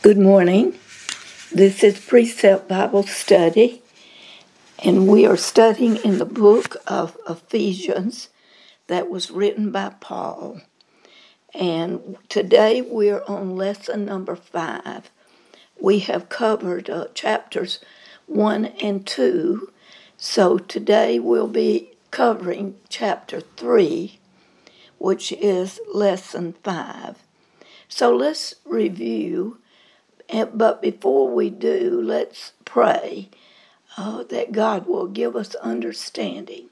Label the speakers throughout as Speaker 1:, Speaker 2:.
Speaker 1: Good morning. This is Precept Bible Study, and we are studying in the book of Ephesians that was written by Paul. And today we're on lesson number 5. We have covered chapters 1 and 2, so today we'll be covering chapter 3, which is lesson 5. So let's review. But before we do, let's pray that God will give us understanding.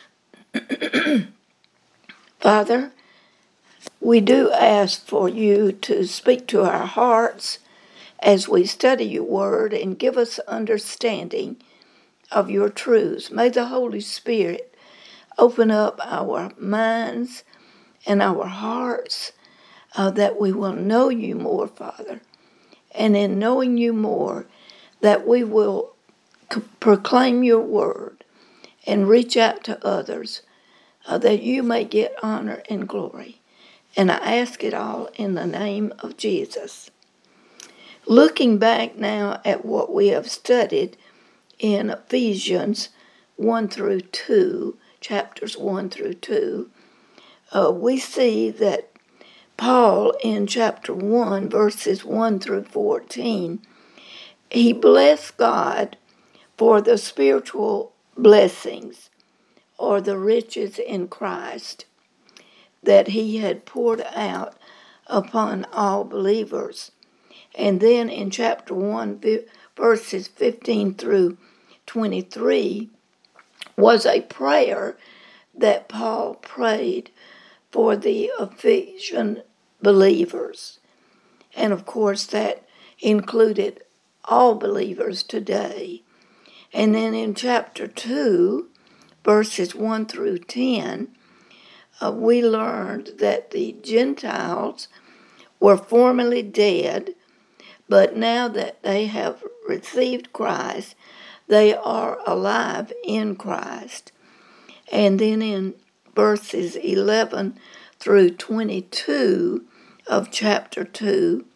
Speaker 1: Father, we do ask for you to speak to our hearts as we study your word and give us understanding of your truths. May the Holy Spirit open up our minds and our hearts that we will know you more, Father. And in knowing you more, that we will proclaim your word and reach out to others, that you may get honor and glory. And I ask it all in the name of Jesus. Looking back now at what we have studied in Ephesians 1 through 2, chapters 1 through 2, we see that Paul, in chapter 1, verses 1 through 14, he blessed God for the spiritual blessings or the riches in Christ that he had poured out upon all believers. And then in chapter 1, verses 15 through 23, was a prayer that Paul prayed for the Ephesian believers. And of course that included all believers today. And then in chapter 2, verses 1 through 10, we learned that the Gentiles were formerly dead, but now that they have received Christ, they are alive in Christ. And then in verses 11 through 22 of chapter 2,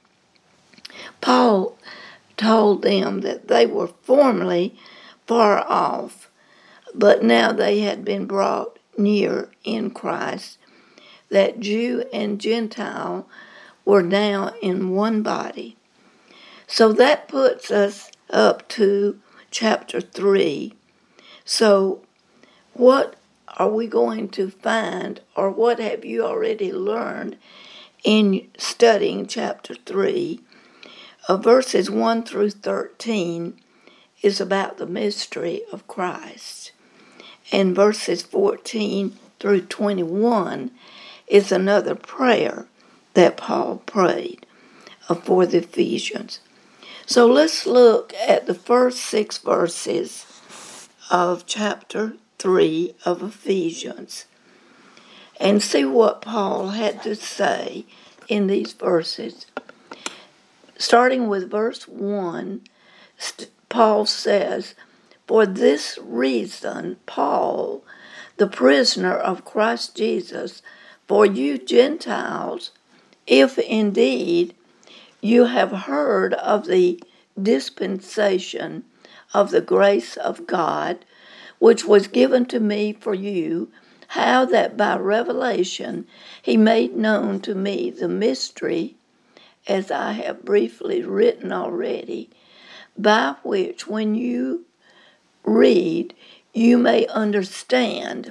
Speaker 1: Paul told them that they were formerly far off, but now they had been brought near in Christ, that Jew and Gentile were now in one body. So that puts us up to chapter 3. So what are we going to find, or what have you already learned in studying chapter 3? Verses 1 through 13 is about the mystery of Christ. And verses 14 through 21 is another prayer that Paul prayed for the Ephesians. So let's look at the first 6 verses of chapter 3 of Ephesians and see what Paul had to say in these verses. Starting with verse 1, Paul says, "For this reason, Paul, the prisoner of Christ Jesus, for you Gentiles, if indeed you have heard of the dispensation of the grace of God, which was given to me for you, how that by revelation he made known to me the mystery, as I have briefly written already, by which when you read, you may understand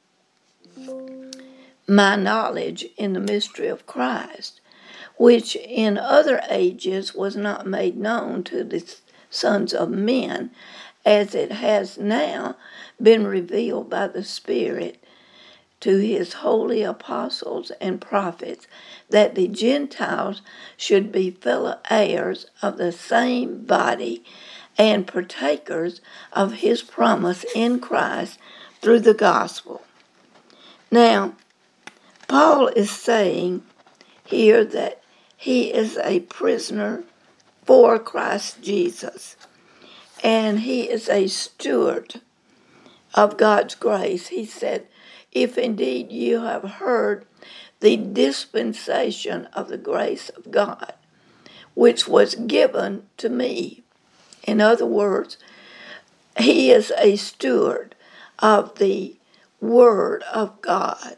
Speaker 1: my knowledge in the mystery of Christ, which in other ages was not made known to the sons of men, as it has now been revealed by the Spirit to his holy apostles and prophets, that the Gentiles should be fellow heirs of the same body and partakers of his promise in Christ through the gospel." Now, Paul is saying here that he is a prisoner for Christ Jesus, and he is a steward of God's grace. He said, "If indeed you have heard the dispensation of the grace of God, which was given to me. In other words, he is a steward of the Word of God.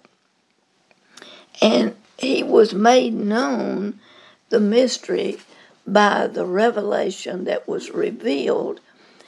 Speaker 1: And he was made known, the mystery, by the revelation that was revealed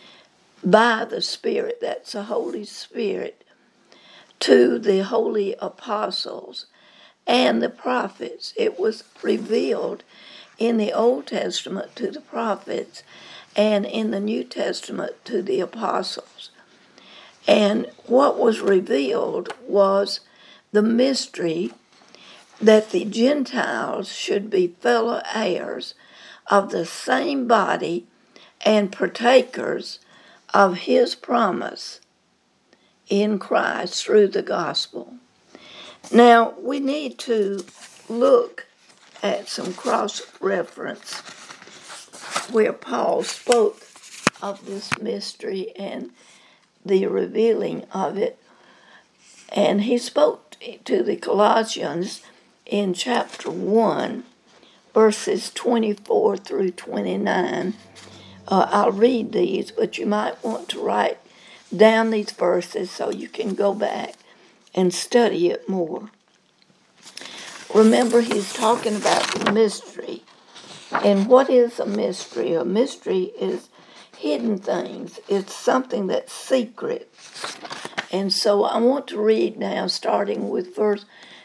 Speaker 1: by the Spirit, that's the Holy Spirit, to the holy apostles and the prophets. It was revealed in the Old Testament to the prophets and in the New Testament to the apostles. And what was revealed was the mystery that the Gentiles should be fellow heirs of the same body and partakers of his promise in Christ through the gospel. Now, we need to look at some cross-reference where Paul spoke of this mystery and the revealing of it. And he spoke to the Colossians in chapter 1, verses 24 through 29. I'll read these, but you might want to write down these verses so you can go back and study it more. Remember, he's talking about the mystery. And what is a mystery? A mystery is hidden things. It's something that's secret. And so I want to read now, starting with verse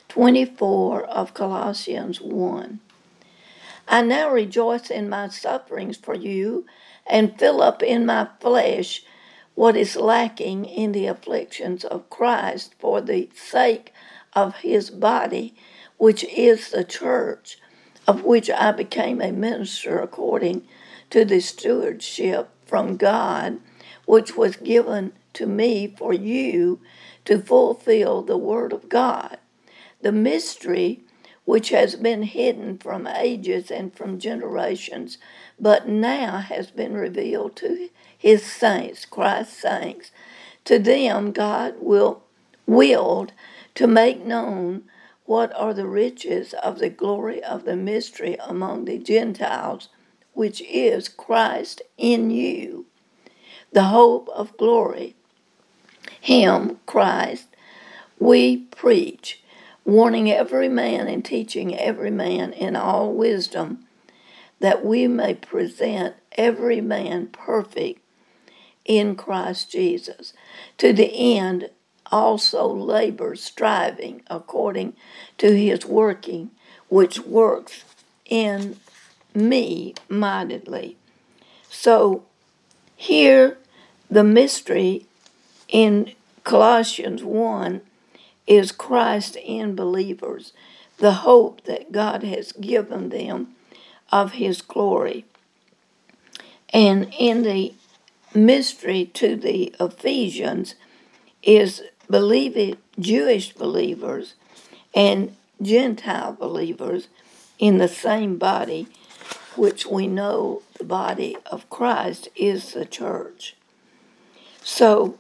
Speaker 1: 24 of Colossians 1. I now rejoice in my sufferings for you and fill up in my flesh what is lacking in the afflictions of Christ for the sake of his body, which is the church, of which I became a minister according to the stewardship from God, which was given to me for you to fulfill the word of God, the mystery which has been hidden from ages and from generations, but now has been revealed to his saints, Christ's saints. To them God willed to make known what are the riches of the glory of the mystery among the Gentiles, which is Christ in you, the hope of glory. Him, Christ, we preach, warning every man and teaching every man in all wisdom, that we may present every man perfect in Christ Jesus. To the end also labor, striving according to his working, which works in me mightily. So here the mystery in Colossians 1 is Christ in believers, the hope that God has given them of his glory. And in the mystery to the Ephesians is Jewish believers and Gentile believers in the same body, which we know the body of Christ is the church. So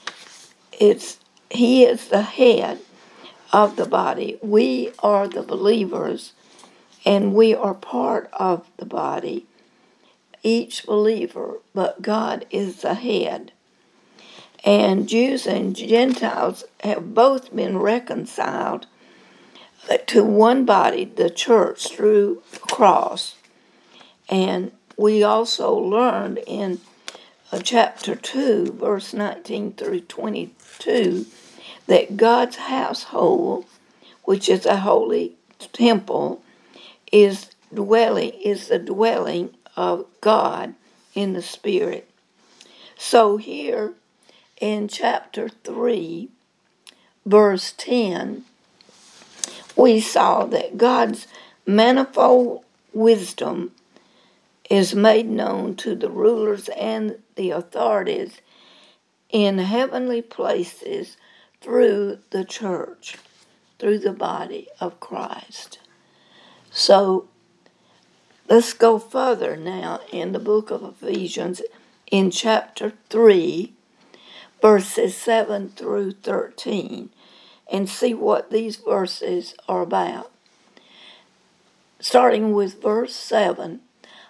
Speaker 1: he is the head of the body. We are the believers, and we are part of the body, each believer, but God is the head. And Jews and Gentiles have both been reconciled to one body, the church, through the cross. And we also learned in chapter 2, verse 19 through 22, that God's household, which is a holy temple, is the dwelling of God in the Spirit. So here in chapter 3, verse 10, we saw that God's manifold wisdom is made known to the rulers and the authorities in heavenly places through the church, through the body of Christ. So let's go further now in the book of Ephesians in chapter 3, verses 7 through 13, and see what these verses are about. Starting with verse 7,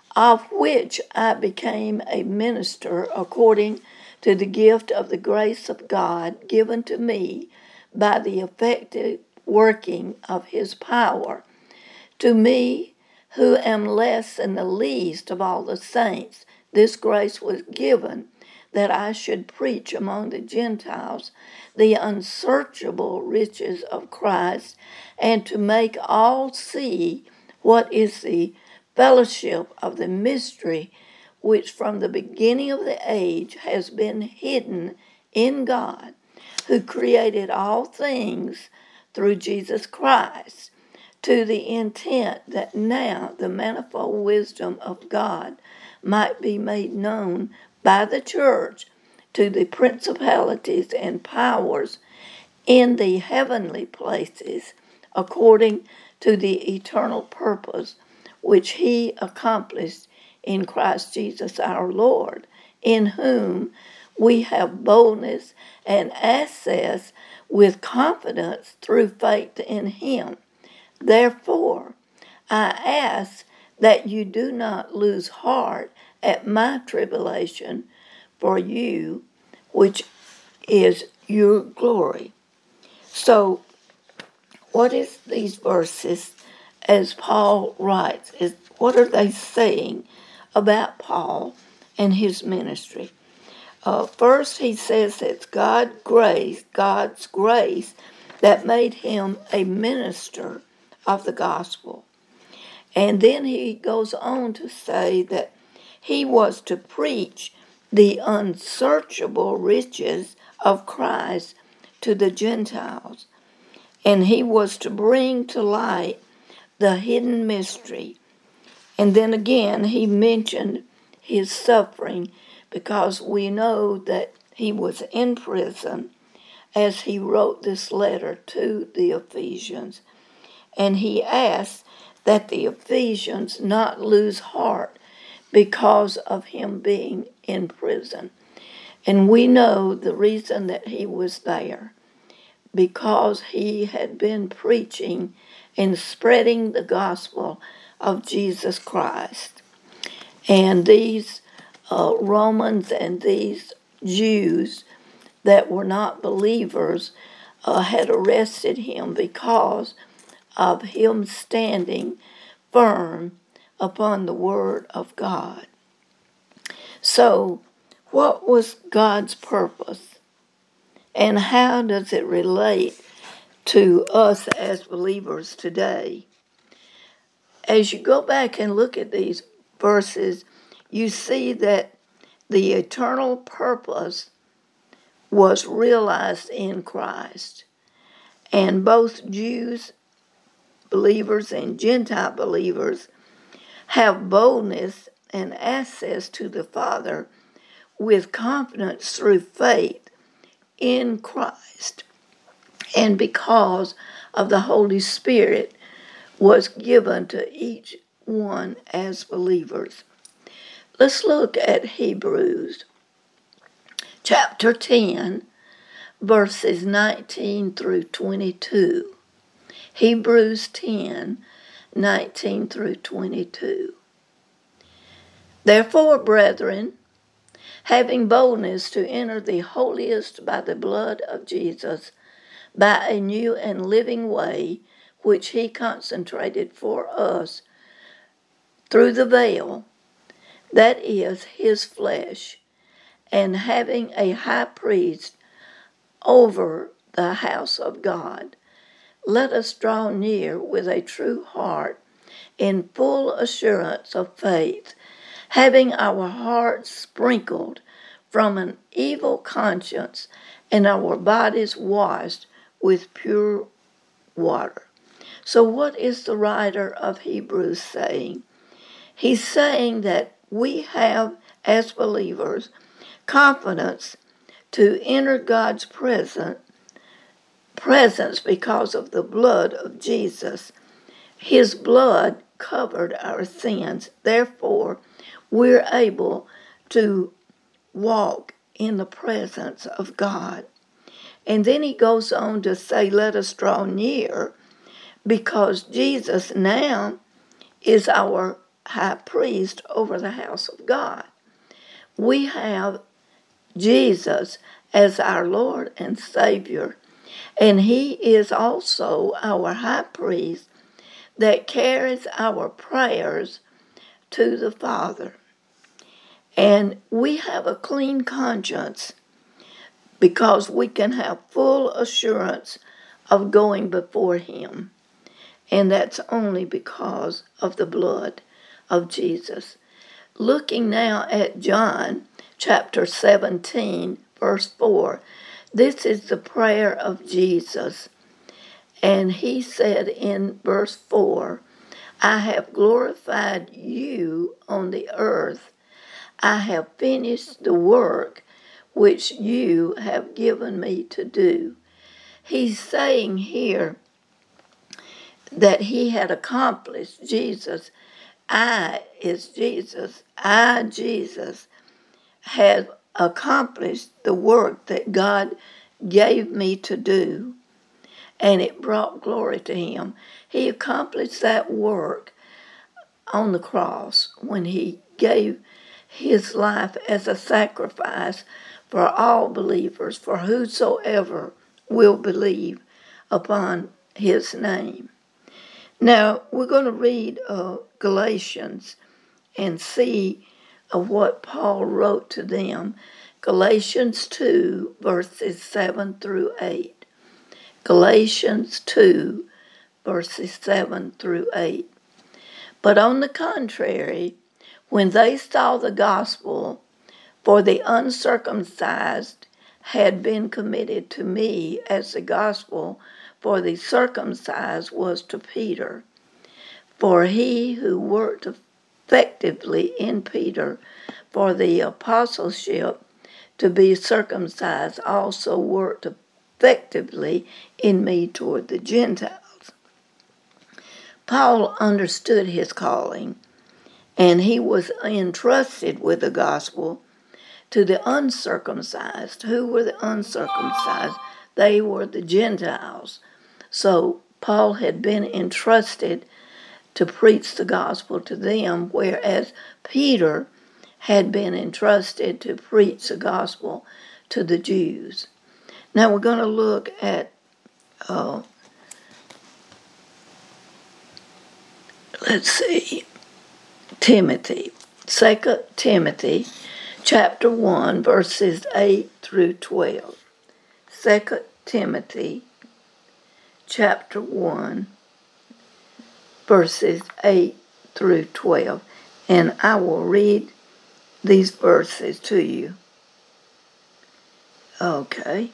Speaker 1: of which I became a minister according to the gift of the grace of God given to me by the effective working of his power. To me, who am less than the least of all the saints, this grace was given that I should preach among the Gentiles the unsearchable riches of Christ, and to make all see what is the fellowship of the mystery which from the beginning of the age has been hidden in God, who created all things through Jesus Christ, to the intent that now the manifold wisdom of God might be made known by the church to the principalities and powers in the heavenly places, according to the eternal purpose which he accomplished in Christ Jesus our Lord, in whom we have boldness and access with confidence through faith in him. Therefore, I ask that you do not lose heart at my tribulation for you, which is your glory. So, what is these verses, as Paul writes, what are they saying about Paul and his ministry? First, he says it's God's grace that made him a minister of the gospel. And then he goes on to say that he was to preach the unsearchable riches of Christ to the Gentiles. And he was to bring to light the hidden mystery. And then again, he mentioned his suffering, because we know that he was in prison as he wrote this letter to the Ephesians. And he asked that the Ephesians not lose heart because of him being in prison. And we know the reason that he was there, because he had been preaching and spreading the gospel of Jesus Christ. And these Romans and these Jews that were not believers had arrested him because of him standing firm upon the word of God. So, what was God's purpose? And how does it relate to us as believers today? As you go back and look at these verses, you see that the eternal purpose was realized in Christ. And both Jews, believers, and Gentile believers have boldness and access to the Father with confidence through faith in Christ. And because of the Holy Spirit was given to each one as believers. Let's look at Hebrews chapter 10, verses 19 through 22. Hebrews 10, 19 through 22. Therefore, brethren, having boldness to enter the holiest by the blood of Jesus, by a new and living way, which he consecrated for us through the veil, that is his flesh, and having a high priest over the house of God, let us draw near with a true heart in full assurance of faith, having our hearts sprinkled from an evil conscience and our bodies washed with pure water. So what is the writer of Hebrews saying? He's saying that we have, as believers, confidence to enter God's presence because of the blood of Jesus. His blood covered our sins. Therefore, we're able to walk in the presence of God. And then he goes on to say, let us draw near, because Jesus now is our high priest over the house of God. We have Jesus as our Lord and Savior, and he is also our high priest that carries our prayers to the Father. And we have a clean conscience because we can have full assurance of going before him. And that's only because of the blood of Jesus. Looking now at John chapter 17, verse 4, this is the prayer of Jesus. And he said in verse 4, I have glorified you on the earth. I have finished the work which you have given me to do. He's saying here that he had accomplished, Jesus, Jesus, had accomplished the work that God gave me to do, and it brought glory to him. He accomplished that work on the cross when he gave his life as a sacrifice for all believers, for whosoever will believe upon his name. Now, we're going to read Galatians and see what Paul wrote to them. Galatians 2, verses 7 through 8. Galatians 2, verses 7 through 8. But on the contrary, when they saw the gospel for the uncircumcised had been committed to me as the gospel for the circumcised was to Peter. For he who worked effectively in Peter for the apostleship to be circumcised also worked effectively in me toward the Gentiles. Paul understood his calling, and he was entrusted with the gospel to the uncircumcised. Who were the uncircumcised? They were the Gentiles. So Paul had been entrusted to preach the gospel to them, whereas Peter had been entrusted to preach the gospel to the Jews. Now we're going to look at, Timothy. 2 Timothy chapter 1, verses 8 through 12. 2 Timothy chapter 1, verses 8 through 12. And I will read these verses to you. Okay.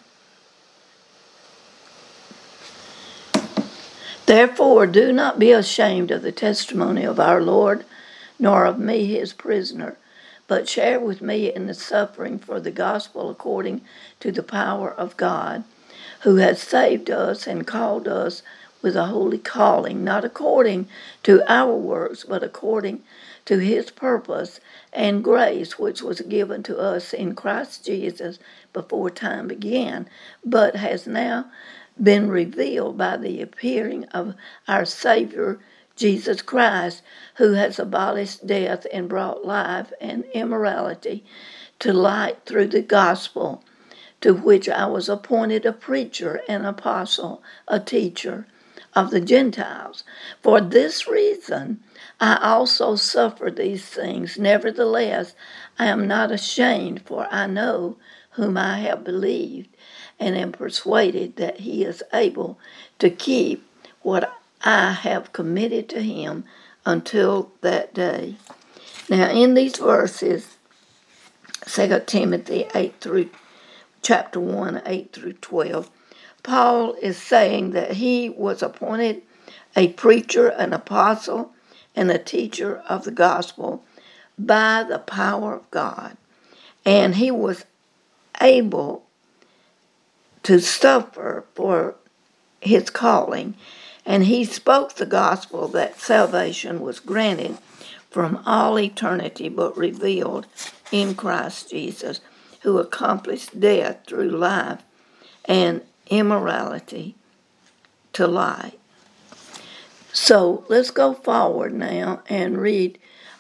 Speaker 1: Therefore, do not be ashamed of the testimony of our Lord, nor of me his prisoner, but share with me in the suffering for the gospel according to the power of God, who has saved us and called us with a holy calling, not according to our works, but according to his purpose and grace, which was given to us in Christ Jesus before time began, but has now been revealed by the appearing of our Savior, Jesus Christ, who has abolished death and brought life and immortality to light through the gospel, to which I was appointed a preacher, an apostle, a teacher of the Gentiles. For this reason I also suffer these things. Nevertheless, I am not ashamed, for I know whom I have believed, and am persuaded that he is able to keep what I have committed to him until that day. Now, in these verses, 2 Timothy chapter 1, 8 through 12, Paul is saying that he was appointed a preacher, an apostle, and a teacher of the gospel by the power of God. And he was able to suffer for his calling. And he spoke the gospel that salvation was granted from all eternity, but revealed in Christ Jesus, who accomplished death through life and immorality to light. So let's go forward now and read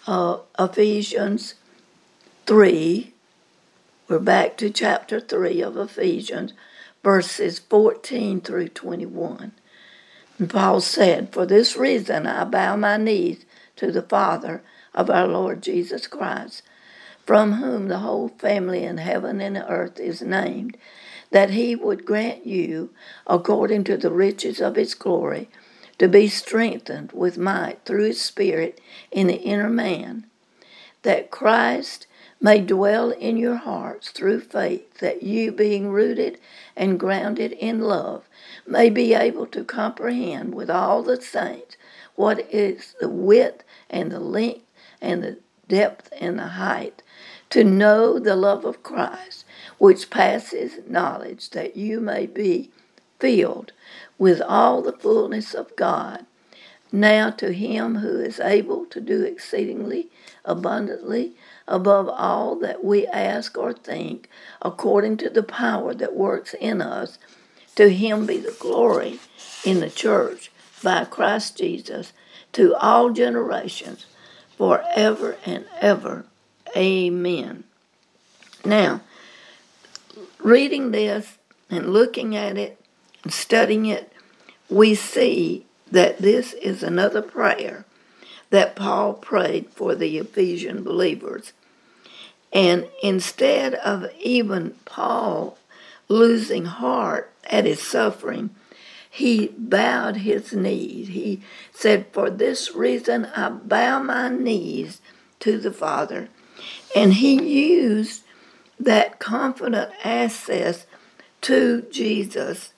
Speaker 1: Ephesians 3. We're back to chapter 3 of Ephesians, verses 14 through 21. And Paul said, "For this reason I bow my knees to the Father of our Lord Jesus Christ, from whom the whole family in heaven and earth is named, that he would grant you, according to the riches of his glory, to be strengthened with might through his Spirit in the inner man, that Christ may dwell in your hearts through faith, that you, being rooted and grounded in love, may be able to comprehend with all the saints what is the width and the length and the depth and the height, to know the love of Christ, which passes knowledge, that you may be filled with all the fullness of God. Now to him who is able to do exceedingly abundantly above all that we ask or think, according to the power that works in us, to him be the glory in the church by Christ Jesus to all generations, forever and ever. Amen." Now, reading this and looking at it and studying it, we see that this is another prayer that Paul prayed for the Ephesian believers. And instead of even Paul losing heart at his suffering, he bowed his knees. He said, "For this reason I bow my knees to the Father." And he used that confident access to Jesus,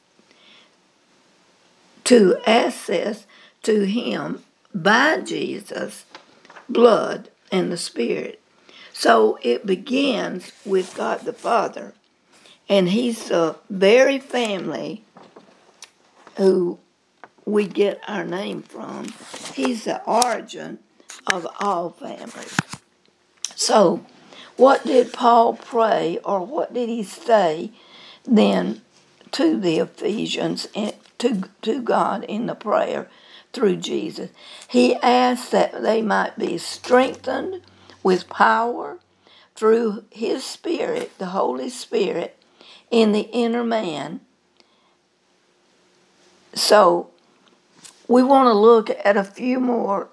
Speaker 1: to access to him by Jesus' blood and the Spirit. So it begins with God the Father, and he's the very family who we get our name from. He's the origin of all families. So what did Paul pray, or what did he say then to the Ephesians, and to God in the prayer through Jesus? He asked that they might be strengthened with power through his Spirit, the Holy Spirit, in the inner man. So we want to look at a few more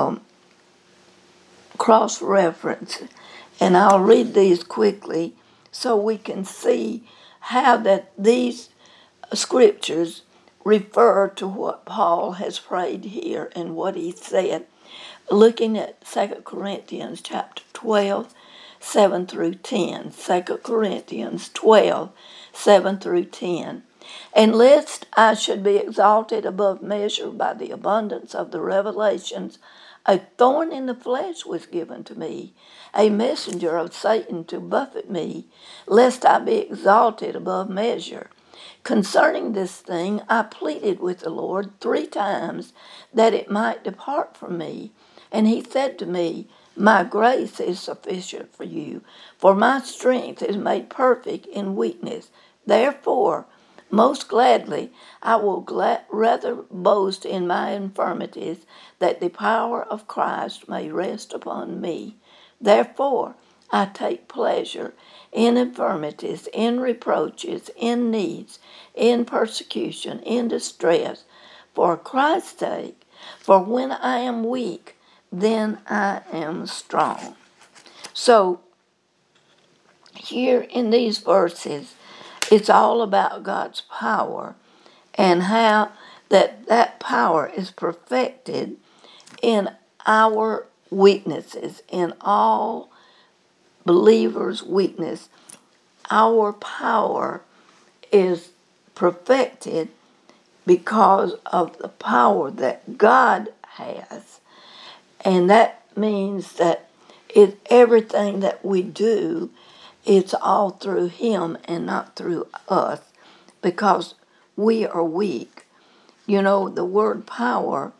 Speaker 1: cross-references, and I'll read these quickly so we can see how that these scriptures refer to what Paul has prayed here and what he said. Looking at 2 Corinthians chapter 12, 7 through 10. 2 Corinthians 12, 7 through 10. "And lest I should be exalted above measure by the abundance of the revelations, a thorn in the flesh was given to me, a messenger of Satan to buffet me, lest I be exalted above measure. Concerning this thing I pleaded with the Lord 3 times that it might depart from me. And he said to me, My grace is sufficient for you, for my strength is made perfect in weakness. Therefore, most gladly, I will rather boast in my infirmities, that the power of Christ may rest upon me. Therefore, I take pleasure in infirmities, in reproaches, in needs, in persecution, in distress, for Christ's sake. For when I am weak, then I am strong." So, here in these verses, it's all about God's power and how that power is perfected in our weaknesses, in all believers' weakness. Our power is perfected because of the power that God has. And that means that everything that we do, it's all through him and not through us, because we are weak. You know, the word power,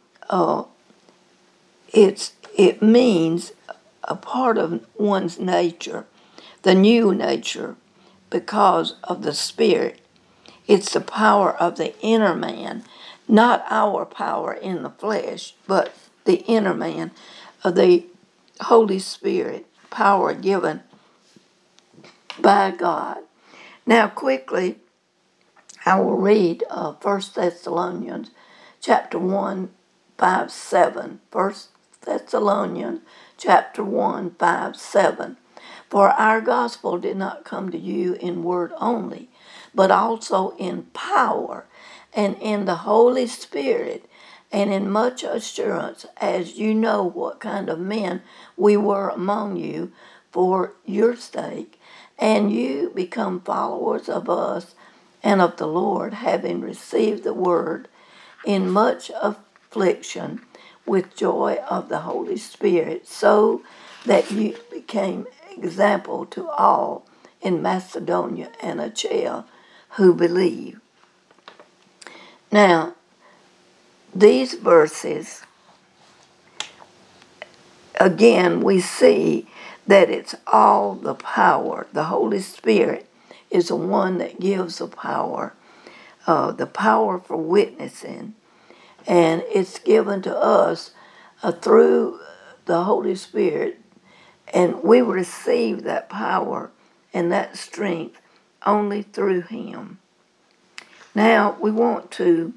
Speaker 1: it means a part of one's nature, the new nature, because of the Spirit. It's the power of the inner man, not our power in the flesh, but the inner man, the Holy Spirit, power given by God. Now, quickly, I will read 1 Thessalonians chapter 1, 5, 7. 1 Thessalonians chapter 1, 5, 7. For our gospel did not come to you in word only, but also in power and in the Holy Spirit and in much assurance, as you know what kind of men we were among you for your sake, and you become followers of us and of the Lord, having received the word in much affliction with joy of the Holy Spirit, so that you became example to all in Macedonia and Achaia who believe. Now, these verses, again, we see that it's all the power. The Holy Spirit is the one that gives the power for witnessing. And it's given to us through the Holy Spirit. And we receive that power and that strength only through Him. Now, we want to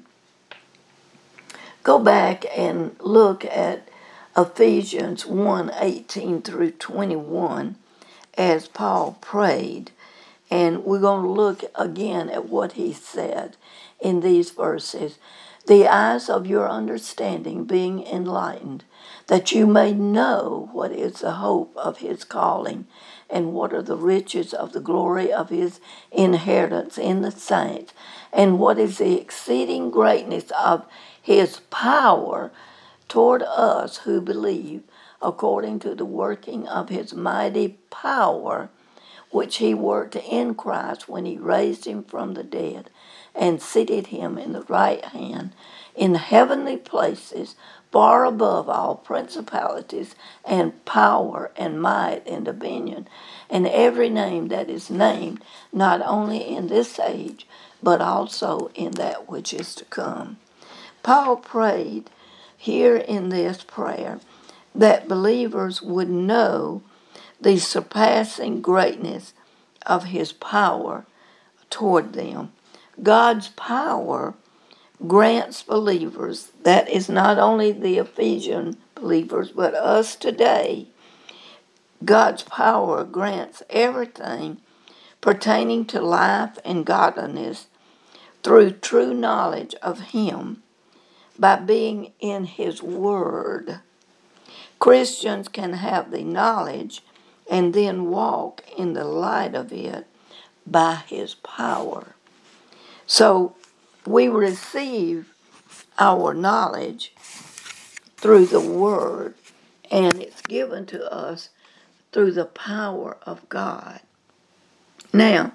Speaker 1: go back and look at Ephesians 1:18 through 21 as Paul prayed. And we're going to look again at what he said in these verses. The eyes of your understanding being enlightened, that you may know what is the hope of his calling, and what are the riches of the glory of his inheritance in the saints, and what is the exceeding greatness of his power toward us who believe, according to the working of his mighty power, which he worked in Christ when he raised him from the dead and seated him in the right hand in heavenly places, far above all principalities and power and might and dominion, and every name that is named, not only in this age, but also in that which is to come. Paul prayed here in this prayer that believers would know the surpassing greatness of his power toward them. God's power grants believers, that is not only the Ephesian believers, but us today, God's power grants everything pertaining to life and godliness through true knowledge of Him by being in His Word. Christians can have the knowledge and then walk in the light of it by His power. So we receive our knowledge through the Word, and it's given to us through the power of God. Now,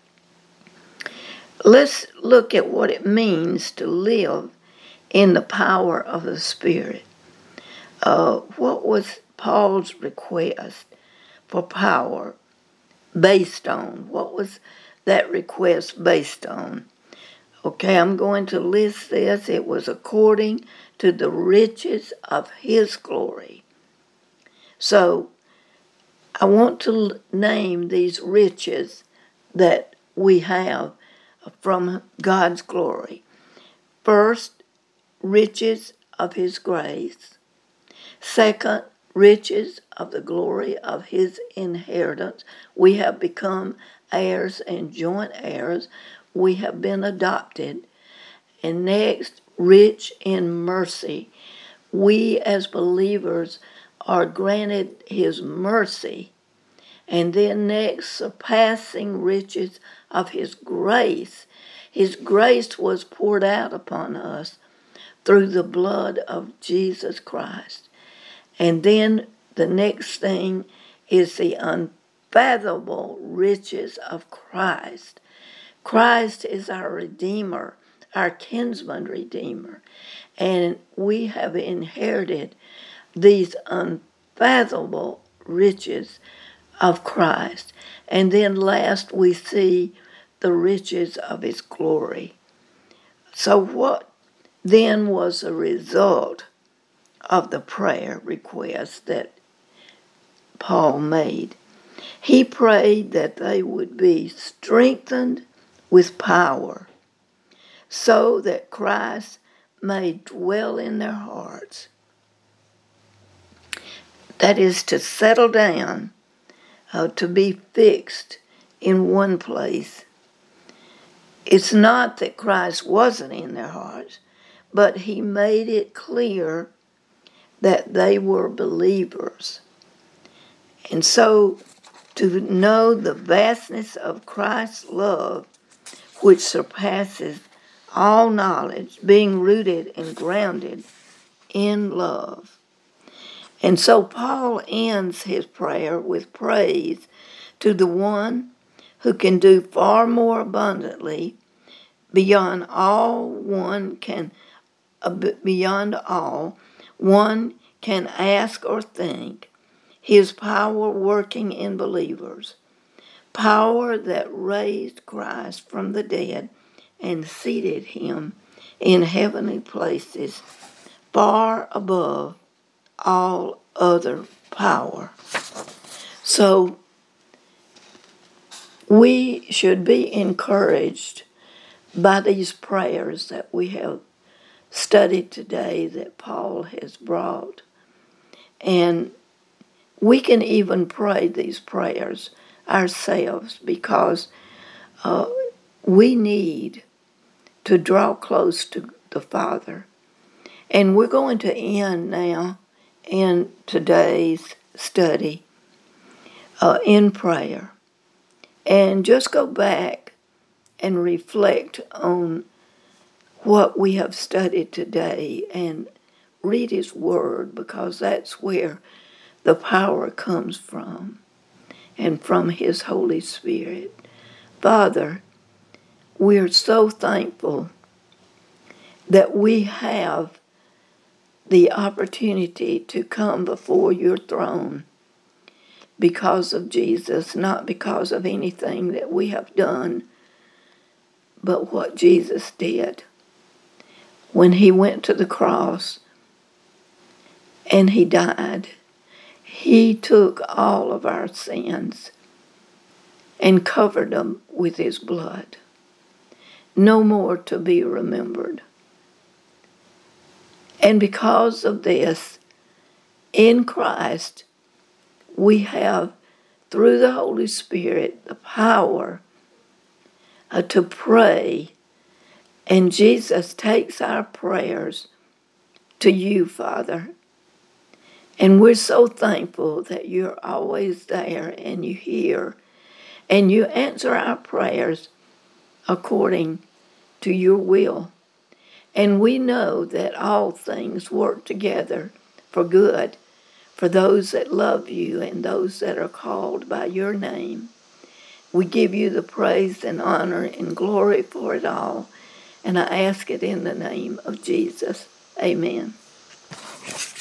Speaker 1: let's look at what it means to live in the power of the Spirit. What was Paul's request for power based on? What was that request based on? Okay, I'm going to list this. It was according to the riches of His glory. So, I want to name these riches that we have from God's glory. First, riches of His grace. Second, riches of the glory of His inheritance. We have become heirs and joint heirs. We have been adopted. And next, rich in mercy. We as believers are granted His mercy. And then next, surpassing riches of His grace. His grace was poured out upon us through the blood of Jesus Christ. And then the next thing is the unfathomable riches of Christ. Christ is our Redeemer, our kinsman Redeemer. And we have inherited these unfathomable riches of Christ. And then last we see the riches of His glory. So what then was the result of the prayer request that Paul made. He prayed that they would be strengthened with power so that Christ may dwell in their hearts. That is to settle down, to be fixed in one place. It's not that Christ wasn't in their hearts, but he made it clear that they were believers. And so to know the vastness of Christ's love, which surpasses all knowledge, being rooted and grounded in love. And so Paul ends his prayer with praise to the one who can do far more abundantly beyond all one can ask or think. His power working in believers, power that raised Christ from the dead and seated him in heavenly places far above all other power. So we should be encouraged by these prayers that we have studied today that Paul has brought. And we can even pray these prayers ourselves because we need to draw close to the Father. And we're going to end now in today's study in prayer. And just go back and reflect on what we have studied today and read his word, because that's where the power comes from, and from his Holy Spirit. Father, we're so thankful that we have the opportunity to come before your throne because of Jesus, not because of anything that we have done, but what Jesus did when he went to the cross and he died. He took all of our sins and covered them with his blood, no more to be remembered. And because of this, in Christ, we have, through the Holy Spirit, the power to pray. And Jesus takes our prayers to you, Father. And we're so thankful that you're always there and you hear and you answer our prayers according to your will. And we know that all things work together for good for those that love you and those that are called by your name. We give you the praise and honor and glory for it all. And I ask it in the name of Jesus. Amen.